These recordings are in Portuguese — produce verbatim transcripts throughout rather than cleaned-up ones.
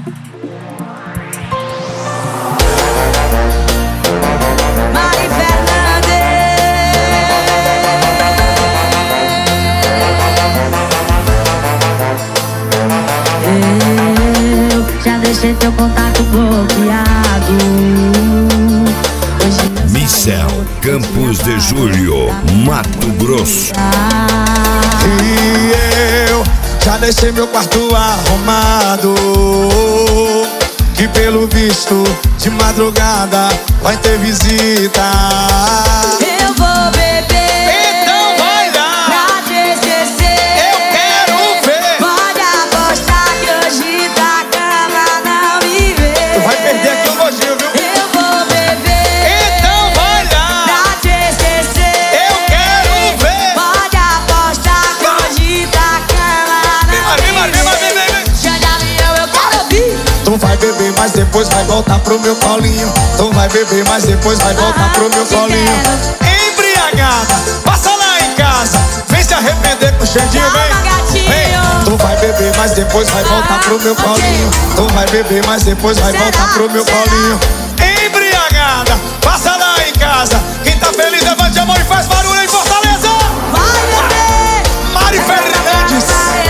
Mari Fernandes. Eu já deixei teu contato bloqueado. Micel, Campos de Julho, Mato Grosso. E eu já deixei meu quarto arrumado, que pelo visto de madrugada vai ter visita. Eu vou beber, Então vai lá, pra te esquecer. eu quero ver. Pode apostar que hoje da cama não me vê. Tu vai perder aqui o gojinho, viu? Eu vou beber, Então vai lá, pra te esquecer. eu quero ver. Pode apostar que hoje da cama não Vem, me vem, vem, vem, vê. vem, vem. Já de avião eu quero ouvir. Tu vai beber, mas depois vai voltar pro meu colinho. Tu vai beber, mas depois vai voltar pro meu colinho. Embriagada, passa lá em casa, vem se arrepender com o Xandinho, vem. Calma, gatinho. Vem. Tu vai beber, mas depois vai voltar pro meu colinho. Tu vai beber, mas depois vai Será? voltar pro meu Será? colinho. Embriagada, passa lá em casa. Quem tá feliz, levante a mão e faz barulho em Fortaleza. Vai beber. Mari Fernandes.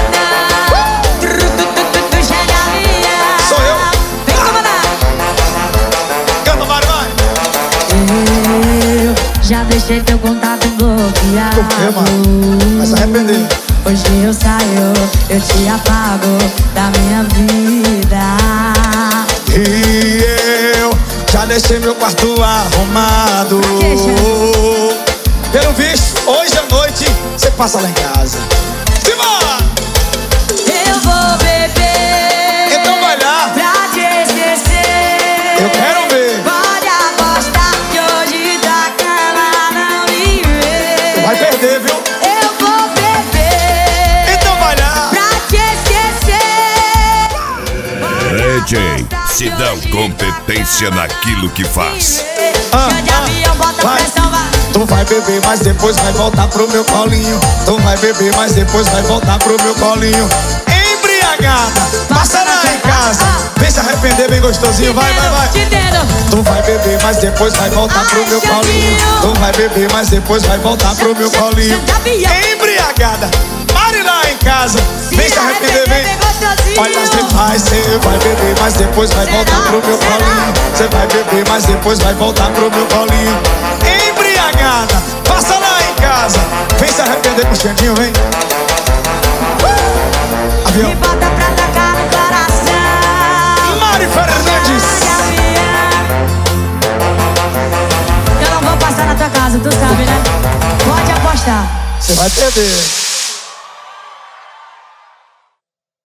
Sou eu. Vem comandar. Canta, Mari, vai. Eu já deixei teu contato bloqueado. Por quê, mano? Vai se arrepender. Hoje eu saio, eu te apago da minha vida. E eu já deixei meu quarto arrumado. Pelo visto, hoje à noite você passa lá em casa. Simbora! Eu vou beber, Então vai lá, pra te esquecer. eu quero ver. Pode apostar que hoje da cama não me vê. Vai perder, viu? Eu vou beber, Então vai lá. pra te esquecer. D J, se dá competência naquilo que faz. Ah, Já de avião, bota vai. pressão, vai. Tu vai beber, mas depois vai voltar pro meu colinho. Tu vai beber, mas depois vai voltar pro meu colinho. Embriagada, passa lá em casa, vem se arrepender bem gostosinho, vai, vai, vai. Te entendo. Tu vai beber, mas depois vai voltar pro meu colinho. Tu vai beber, mas depois vai voltar pro meu colinho. Embriagada, Mari lá em casa, vem se arrepender, vem. Olha, você vai, você vai beber, mas depois vai voltar pro meu colinho. Você vai beber, mas depois vai voltar pro meu colinho. Embriagada, passa lá em casa, vem se arrepender com o Xandinho, vem. Avião. Me bota pra tocar no coração. Mari Fernandes. Eu não vou passar na tua casa, tu sabe, né? Pode apostar. Você vai perder.